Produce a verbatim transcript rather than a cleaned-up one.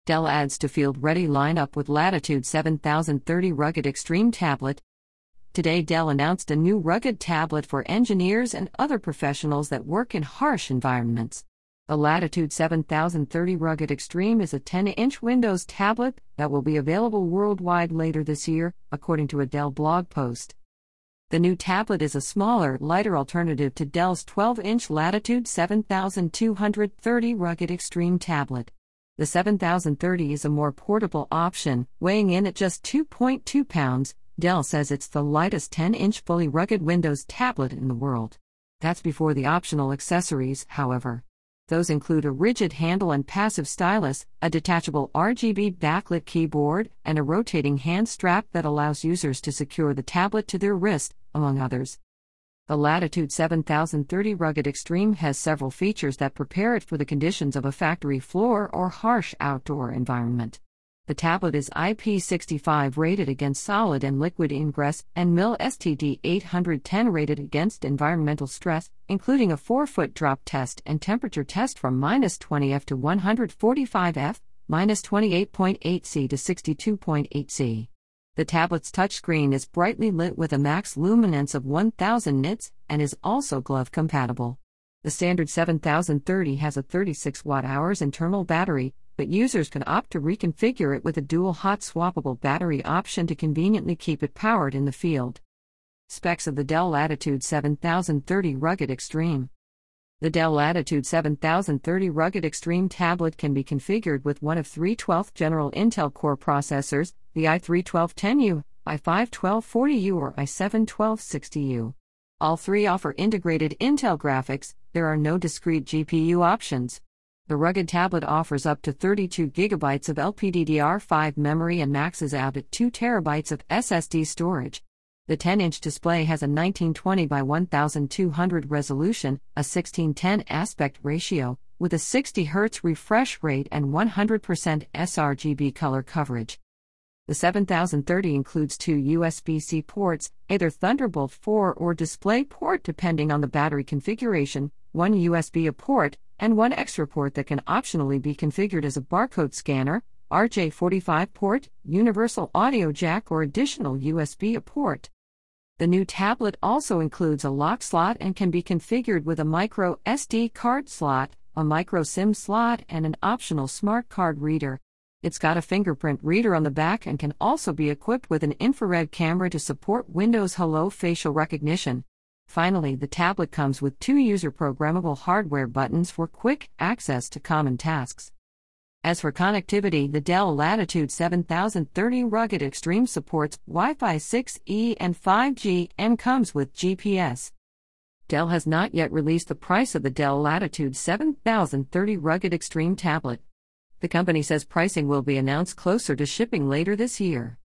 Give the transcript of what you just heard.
Dell adds to field-ready lineup with Latitude seven thousand thirty Rugged Extreme Tablet. Today Dell announced a new rugged tablet for engineers and other professionals that work in harsh environments. The Latitude seven thousand thirty Rugged Extreme is a ten-inch Windows tablet that will be available worldwide later this year, according to a Dell blog post. The new tablet is a smaller, lighter alternative to Dell's twelve-inch Latitude seven thousand two hundred thirty Rugged Extreme tablet. The seven thousand thirty is a more portable option, weighing in at just two point two pounds. Dell says it's the lightest ten-inch fully rugged Windows tablet in the world. That's before the optional accessories, however. Those include a rigid handle and passive stylus, a detachable R G B backlit keyboard, and a rotating hand strap that allows users to secure the tablet to their wrist, among others. The Latitude seven thousand thirty Rugged Extreme has several features that prepare it for the conditions of a factory floor or harsh outdoor environment. The tablet is I P sixty-five rated against solid and liquid ingress and M I L S T D eight ten rated against environmental stress, including a four-foot drop test and temperature test from minus twenty Fahrenheit to one hundred forty-five Fahrenheit, minus twenty-eight point eight Celsius to sixty-two point eight Celsius. The tablet's touchscreen is brightly lit with a max luminance of one thousand nits and is also glove compatible. The standard seven thousand thirty has a thirty-six watt hours internal battery, but users can opt to reconfigure it with a dual hot swappable battery option to conveniently keep it powered in the field. Specs of the Dell Latitude seven thousand thirty Rugged Extreme. The Dell Latitude seven thousand thirty Rugged Extreme tablet can be configured with one of three twelfth General Intel Core processors, the i three twelve ten U, i five twelve forty U or i seven twelve sixty U. All three offer integrated Intel graphics. There are no discrete G P U options. The rugged tablet offers up to thirty-two gigabytes of L P D D R five memory and maxes out at two terabytes of S S D storage. The ten-inch display has a nineteen twenty by twelve hundred resolution, a sixteen ten aspect ratio, with a sixty hertz refresh rate and one hundred percent sRGB color coverage. The seven thousand thirty includes two U S B C ports, either Thunderbolt four or DisplayPort depending on the battery configuration, one U S B A port, and one extra port that can optionally be configured as a barcode scanner, R J forty-five port, universal audio jack or additional U S B A port. The new tablet also includes a lock slot and can be configured with a micro S D card slot, a micro SIM slot and an optional smart card reader. It's got a fingerprint reader on the back and can also be equipped with an infrared camera to support Windows Hello facial recognition. Finally, the tablet comes with two user-programmable hardware buttons for quick access to common tasks. As for connectivity, the Dell Latitude seven thousand thirty Rugged Extreme supports Wi-Fi six E and five G and comes with G P S. Dell has not yet released the price of the Dell Latitude seven thousand thirty Rugged Extreme tablet. The company says pricing will be announced closer to shipping later this year.